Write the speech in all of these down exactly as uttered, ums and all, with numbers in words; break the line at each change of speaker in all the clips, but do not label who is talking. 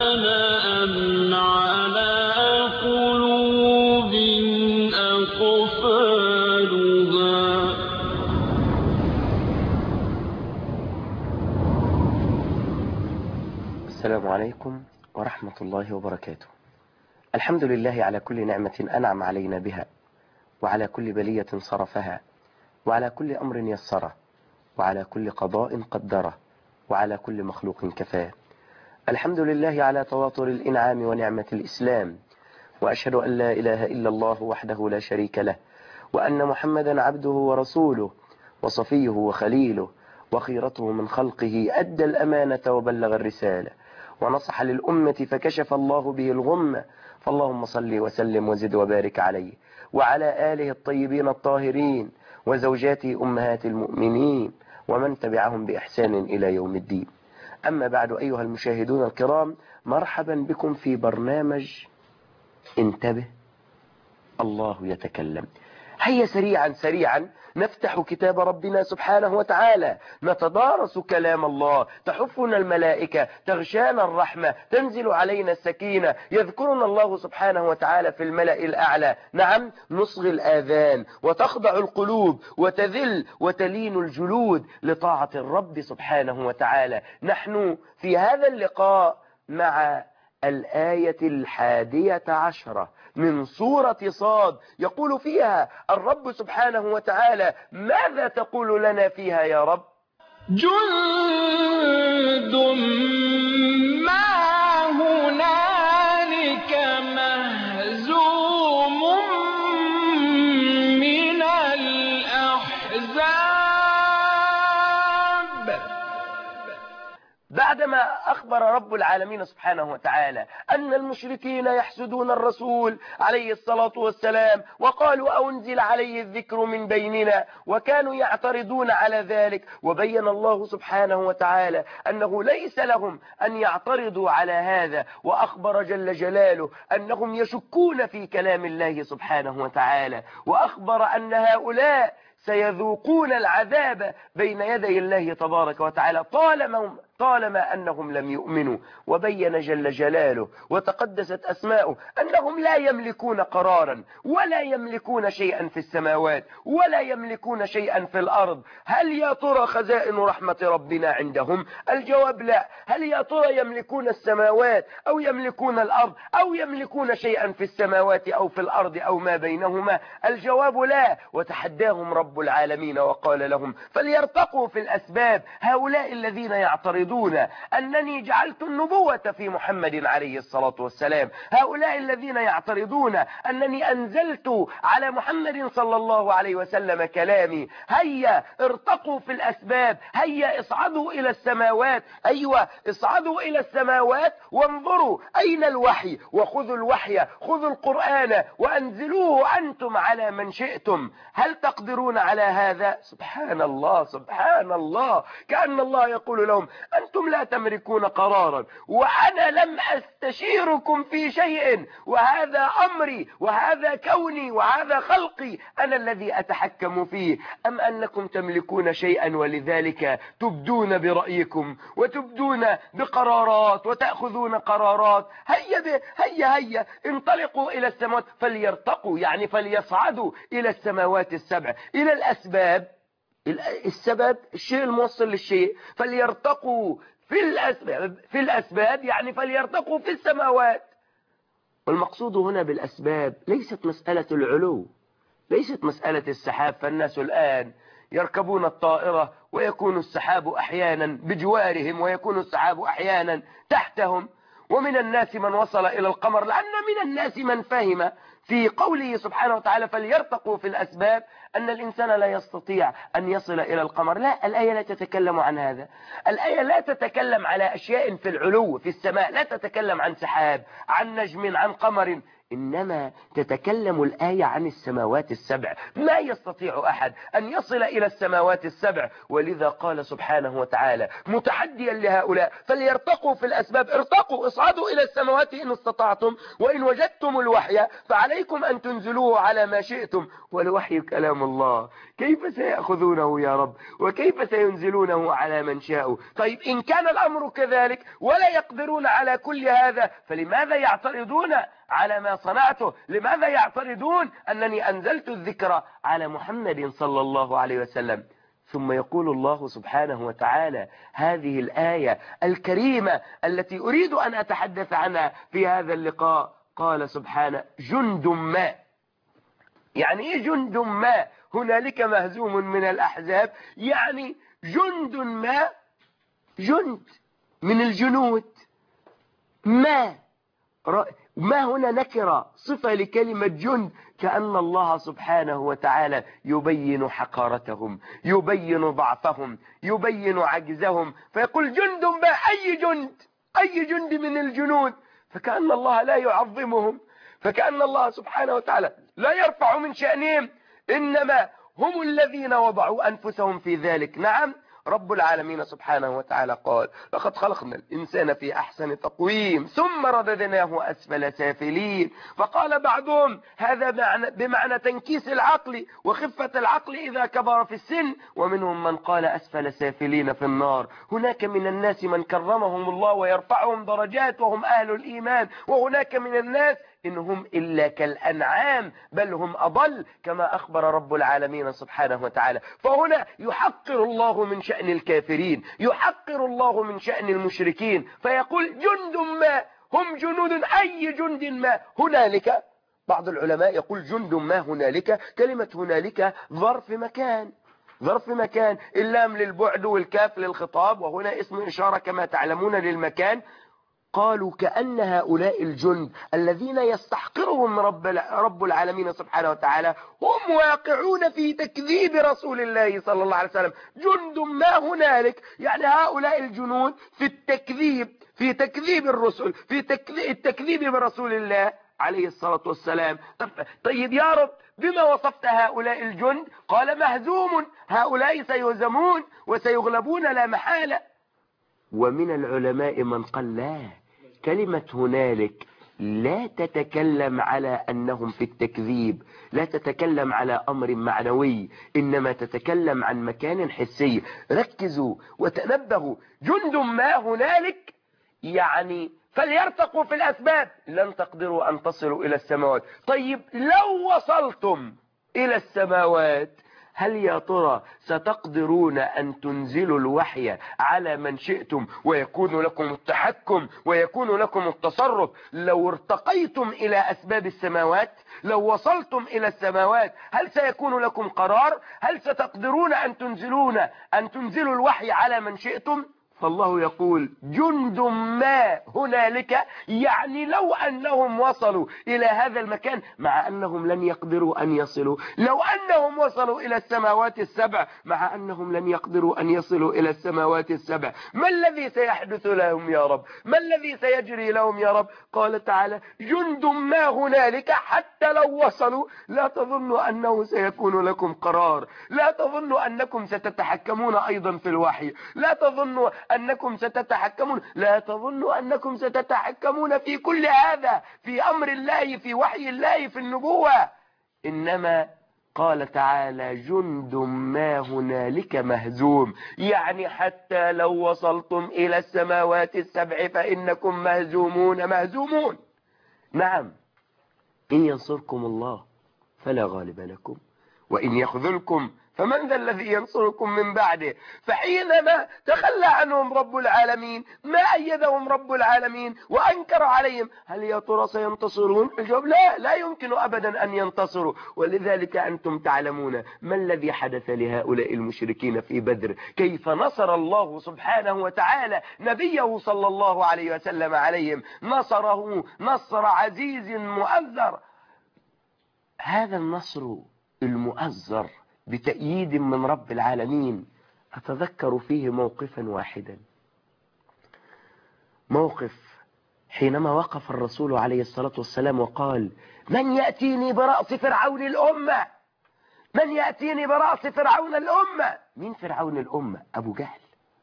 أَمْ عَلَىٰ قُلُوبٍ أَقْفَالُهَا
السلام عليكم ورحمة الله وبركاته. الحمد لله على كل نعمة أنعم علينا بها، وعلى كل بلية صرفها، وعلى كل أمر يسره، وعلى كل قضاء قدره، وعلى كل مخلوق كفاه. الحمد لله على تواتر الإنعام ونعمة الإسلام، وأشهد أن لا إله إلا الله وحده لا شريك له، وأن محمدا عبده ورسوله وصفيه وخليله وخيرته من خلقه، أدى الأمانة وبلغ الرسالة ونصح للأمة فكشف الله به الغمة. فاللهم صل وسلم وزد وبارك عليه وعلى آله الطيبين الطاهرين وزوجاته أمهات المؤمنين ومن تبعهم بإحسان إلى يوم الدين. أما بعد، أيها المشاهدون الكرام، مرحبا بكم في برنامج انتبه الله يتكلم. هيا سريعا سريعا نفتح كتاب ربنا سبحانه وتعالى، نتدارس كلام الله، تحفنا الملائكة، تغشانا الرحمة، تنزل علينا السكينة، يذكرنا الله سبحانه وتعالى في الملأ الأعلى. نعم، نصغي الآذان وتخضع القلوب وتذل وتلين الجلود لطاعة الرب سبحانه وتعالى. نحن في هذا اللقاء مع الآية الحادية عشرة من سورة صاد، يقول فيها الرب سبحانه وتعالى: ماذا تقول لنا فيها يا رب؟
جند ما هنالك مهزوم من الأحزاب.
بعدما أخبر رب العالمين سبحانه وتعالى أن المشركين يحسدون الرسول عليه الصلاة والسلام، وقالوا أنزل عليه الذكر من بيننا، وكانوا يعترضون على ذلك، وبين الله سبحانه وتعالى أنه ليس لهم أن يعترضوا على هذا، وأخبر جل جلاله أنهم يشكون في كلام الله سبحانه وتعالى، وأخبر أن هؤلاء سيذوقون العذاب بين يدي الله تبارك وتعالى طالما طالما أنهم لم يؤمنوا. وبين جل جلاله وتقدست أسماؤه أنهم لا يملكون قرارا ولا يملكون شيئا في السماوات ولا يملكون شيئا في الأرض. هل يا ترى خزائن رحمة ربنا عندهم؟ الجواب لا. هل يا ترى يملكون السماوات أو يملكون الأرض أو يملكون شيئا في السماوات أو في الأرض أو ما بينهما؟ الجواب لا. وتحداهم رب العالمين وقال لهم: فليرتقوا في الأسباب. هؤلاء الذين يعترضون أنني جعلت النبوة في محمد عليه الصلاة والسلام، هؤلاء الذين يعترضون أنني أنزلت على محمد صلى الله عليه وسلم كلامي، هيا ارتقوا في الأسباب، هيا اصعدوا إلى السماوات. أيوة، اصعدوا إلى السماوات وانظروا أين الوحي، وخذوا الوحي، خذوا القرآن وأنزلوه أنتم على من شئتم. هل تقدرون على هذا؟ سبحان الله سبحان الله، كأن الله يقول لهم: أنتم لا تملكون قرارا، وأنا لم أستشيركم في شيء، وهذا أمري وهذا كوني وهذا خلقي، أنا الذي أتحكم فيه. أم أنكم تملكون شيئا ولذلك تبدون برأيكم وتبدون بقرارات وتأخذون قرارات؟ هيا هيا هيا انطلقوا إلى السماوات، فليرتقوا يعني فليصعدوا إلى السماوات السبع، إلى الأسباب. السبب الشيء الموصل للشيء، فليرتقوا في الأسباب، في الأسباب يعني فليرتقوا في السماوات. والمقصود هنا بالأسباب ليست مسألة العلو، ليست مسألة السحاب، فالناس الآن يركبون الطائرة ويكون السحاب أحيانا بجوارهم ويكون السحاب أحيانا تحتهم، ومن الناس من وصل إلى القمر، لأن من الناس من فهم في قوله سبحانه وتعالى فليرتقوا في الأسباب أن الإنسان لا يستطيع أن يصل إلى القمر. لا، الآية لا تتكلم عن هذا. الآية لا تتكلم على أشياء في العلو في السماء، لا تتكلم عن سحاب، عن نجم، عن قمر، إنما تتكلم الآية عن السماوات السبع، ما يستطيع أحد أن يصل إلى السماوات السبع، ولذا قال سبحانه وتعالى متحديا لهؤلاء فليرتقوا في الأسباب، ارتقوا اصعدوا إلى السماوات إن استطعتم، وإن وجدتم الوحي فعليكم أن تنزلوه على ما شئتم، والوحي كلام الله، كيف سيأخذونه يا رب وكيف سينزلونه على من شاءوا؟ طيب إن كان الأمر كذلك ولا يقدرون على كل هذا، فلماذا يعترضون على ما صنعته؟ لماذا يعترضون أنني أنزلت الذكر على محمد صلى الله عليه وسلم؟ ثم يقول الله سبحانه وتعالى هذه الآية الكريمة التي أريد أن أتحدث عنها في هذا اللقاء، قال سبحانه جند ما. يعني إيه جند ما؟ هنالك مهزوم من الأحزاب، يعني جند ما، جند من الجنود. ما ما هنا نكرة صفة لكلمة جند، كأن الله سبحانه وتعالى يبين حقارتهم، يبين ضعفهم، يبين عجزهم، فيقول جند ما، أي جند، أي جند من الجنود، فكأن الله لا يعظمهم، فكأن الله سبحانه وتعالى لا يرفع من شأنهم، إنما هم الذين وضعوا أنفسهم في ذلك. نعم، رب العالمين سبحانه وتعالى قال لقد خلقنا الإنسان في أحسن تقويم ثم رددناه أسفل سافلين. فقال بعضهم هذا بمعنى تنكيس العقل وخفة العقل إذا كبر في السن، ومنهم من قال أسفل سافلين في النار. هناك من الناس من كرمهم الله ويرفعهم درجات وهم أهل الإيمان، وهناك من الناس إنهم إلا كالأنعام بل هم أضل، كما أخبر رب العالمين سبحانه وتعالى. فهنا يحقر الله من شأن الكافرين، يحقر الله من شأن المشركين، فيقول جند ما، هم جنود، أي جند ما. هنالك بعض العلماء يقول جند ما هنالك، كلمة هنالك ظرف مكان، ظرف مكان، اللام للبعد والكاف للخطاب، وهنا اسم إشارة كما تعلمون للمكان. قالوا كأن هؤلاء الجند الذين يستحقرهم رب رب العالمين سبحانه وتعالى هم واقعون في تكذيب رسول الله صلى الله عليه وسلم. جند ما هنالك، يعني هؤلاء الجنود في التكذيب، في تكذيب الرسل، في التكذيب برسول الله عليه الصلاة والسلام. طيب يا رب بما وصفت هؤلاء الجند؟ قال مهزوم، هؤلاء سيهزمون وسيغلبون لا محالة. ومن العلماء من قال لا، كلمة هنالك لا تتكلم على أنهم في التكذيب، لا تتكلم على أمر معنوي، إنما تتكلم عن مكان حسي. ركزوا وتنبهوا، جند ما هنالك يعني فليرتقوا في الأسباب، لن تقدروا أن تصلوا إلى السماوات. طيب لو وصلتم إلى السماوات، هل يا ترى ستقدرون أن تنزلوا الوحي على من شئتم ويكون لكم التحكم ويكون لكم التصرف؟ لو ارتقيتم إلى أسباب السماوات، لو وصلتم إلى السماوات، هل سيكون لكم قرار؟ هل ستقدرون أن تنزلون أن تنزلوا الوحي على من شئتم؟ فالله يقول جند ما هنالك، يعني لو أنهم وصلوا إلى هذا المكان، مع أنهم لن يقدروا أن يصلوا، لو أنهم وصلوا إلى السماوات السبع، مع أنهم لن يقدروا أن يصلوا إلى السماوات السبع، ما الذي سيحدث لهم يا رب؟ ما الذي سيجري لهم يا رب؟ قال تعالى جند ما هنالك، حتى لو وصلوا لا تظنوا أنه سيكون لكم قرار، لا تظنوا أنكم ستتحكمون أيضا في الوحي، لا تظنوا أنكم ستتحكمون، لا تظنوا أنكم ستتحكمون في كل هذا، في أمر الله، في وحي الله، في النبوة. إنما قال تعالى جند ما هنالك مهزوم، يعني حتى لو وصلتم إلى السماوات السبع فإنكم مهزومون مهزومون. نعم، إن ينصركم الله فلا غالب لكم، وإن يخذلكم فمن ذا الذي ينصركم من بعده؟ فحينما تخلى عنهم رب العالمين، ما أيدهم رب العالمين وأنكر عليهم، هل يا ترى سينتصرون؟ الجواب لا، لا يمكن أبدا أن ينتصروا. ولذلك أنتم تعلمون ما الذي حدث لهؤلاء المشركين في بدر، كيف نصر الله سبحانه وتعالى نبيه صلى الله عليه وسلم عليهم، نصره نصر عزيز مؤزر. هذا النصر المؤزر بتأييد من رب العالمين أتذكر فيه موقفا واحدا، موقف حينما وقف الرسول عليه الصلاة والسلام وقال: من يأتيني برأس فرعون الأمة؟ من يأتيني برأس فرعون الأمة؟ مين فرعون الأمة؟ أبو جهل.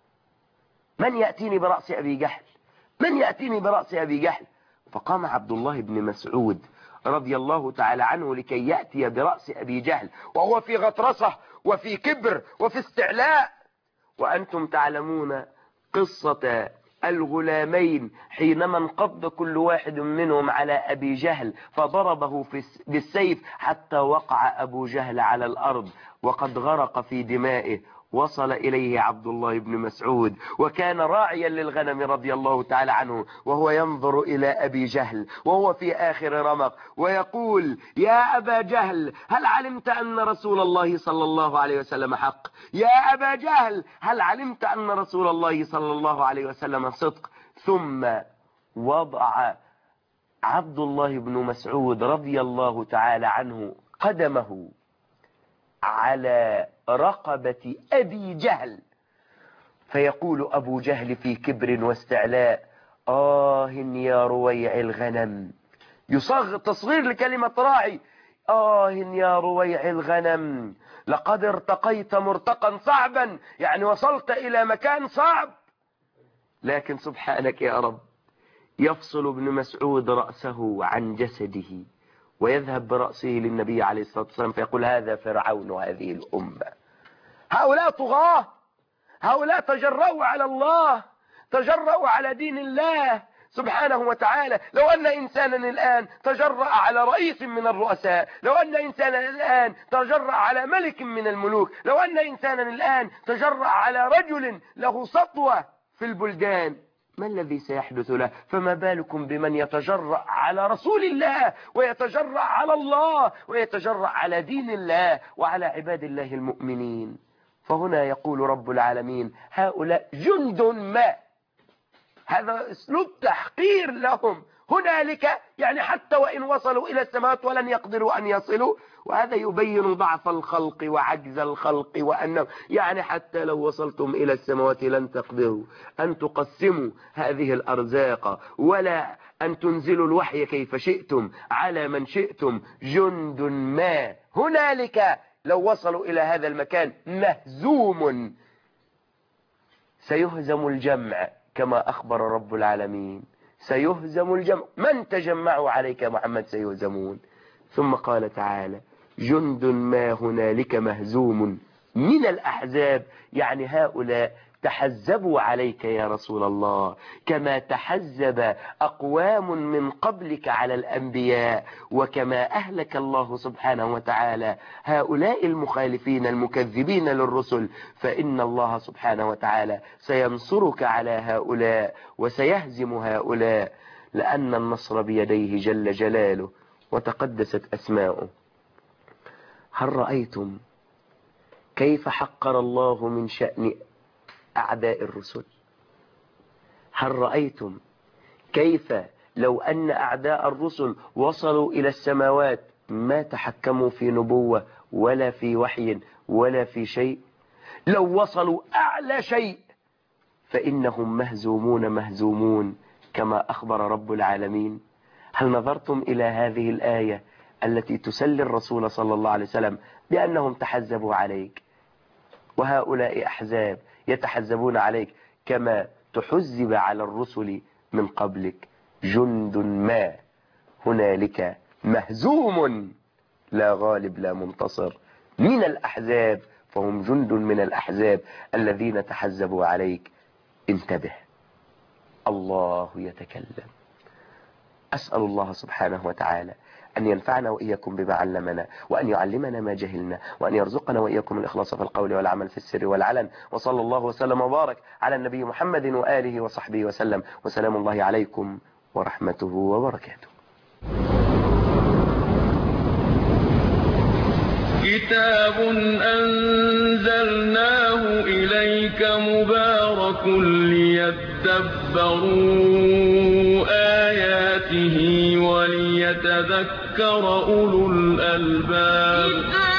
من يأتيني برأس أبي جهل؟ من يأتيني برأس أبي جهل؟ فقام عبد الله بن مسعود رضي الله تعالى عنه لكي يأتي برأس أبي جهل، وهو في غطرسة وفي كبر وفي استعلاء. وأنتم تعلمون قصة الغلامين حينما انقض كل واحد منهم على أبي جهل فضربه بالسيف حتى وقع أبو جهل على الأرض وقد غرق في دمائه. وصل إليه عبد الله بن مسعود وكان راعيا للغنم رضي الله تعالى عنه، وهو ينظر إلى أبي جهل وهو في آخر رمق ويقول: يا أبا جهل، هل علمت أن رسول الله صلى الله عليه وسلم حق؟ يا أبا جهل، هل علمت أن رسول الله صلى الله عليه وسلم صدق؟ ثم وضع عبد الله بن مسعود رضي الله تعالى عنه قدمه على رقبة أبي جهل، فيقول أبو جهل في كبر واستعلاء: آه يا رويع الغنم. يصغر تصغير لكلمة راعي. آه يا رويع الغنم، لقد ارتقيت مرتقا صعبا، يعني وصلت إلى مكان صعب. لكن سبحانك يا رب، يفصل ابن مسعود رأسه عن جسده ويذهب برأسه للنبي عليه الصلاة والسلام فيقول: هذا فرعون هذه الأمة. هؤلاء طغاة، هؤلاء تجرؤوا على الله، تجرؤوا على دين الله سبحانه وتعالى. لو أن إنسانا الآن تجرأ على رئيس من الرؤساء، لو أن إنسانا الآن تجرأ على ملك من الملوك، لو أن إنسانا الآن تجرأ على رجل له سطوة في البلدان، ما الذي سيحدث له؟ فما بالكم بمن يتجرأ على رسول الله ويتجرأ على الله ويتجرأ على دين الله وعلى عباد الله المؤمنين. فهنا يقول رب العالمين: هؤلاء جند ما. هذا اسلوب تحقير لهم. هنالك يعني حتى وإن وصلوا إلى السماوات ولن يقدروا أن يصلوا، وهذا يبين ضعف الخلق وعجز الخلق، وأنه يعني حتى لو وصلتم إلى السماوات لن تقدروا أن تقسموا هذه الأرزاق ولا أن تنزلوا الوحي كيف شئتم على من شئتم. جند ما. هنالك لو وصلوا إلى هذا المكان مهزوم، سيهزم الجمع كما أخبر رب العالمين. سيهزم الجمع، من تجمعوا عليك يا محمد سيهزمون. ثم قال تعالى: جند ما هنالك مهزوم من الأحزاب، يعني هؤلاء تحزبوا عليك يا رسول الله كما تحزب أقوام من قبلك على الأنبياء، وكما أهلك الله سبحانه وتعالى هؤلاء المخالفين المكذبين للرسل، فإن الله سبحانه وتعالى سينصرك على هؤلاء وسيهزم هؤلاء، لأن النصر بيديه جل جلاله وتقدست أسماؤه. هل رأيتم كيف حقر الله من شأن أعداء الرسل؟ هل رأيتم كيف لو أن أعداء الرسل وصلوا إلى السماوات ما تحكموا في نبوة ولا في وحي ولا في شيء؟ لو وصلوا أعلى شيء فإنهم مهزومون مهزومون كما أخبر رب العالمين. هل نظرتم إلى هذه الآية التي تسلي الرسول صلى الله عليه وسلم بأنهم تحزبوا عليك، وهؤلاء أحزاب يتحزبون عليك كما تحزب على الرسل من قبلك؟ جند ما هنالك مهزوم لا غالب لا منتصر من الأحزاب، فهم جند من الأحزاب الذين تحزبوا عليك. انتبه، الله يتكلم. أسأل الله سبحانه وتعالى أن ينفعنا وإياكم بما علمنا، وأن يعلمنا ما جهلنا، وأن يرزقنا وإياكم الإخلاص في القول والعمل في السر والعلن. وصلى الله وسلم وبارك على النبي محمد وآله وصحبه وسلم، وسلام الله عليكم ورحمته وبركاته.
كتاب أنزلناه إليك مبارك ليدبروا آياته وليتذكر أولو الألباب.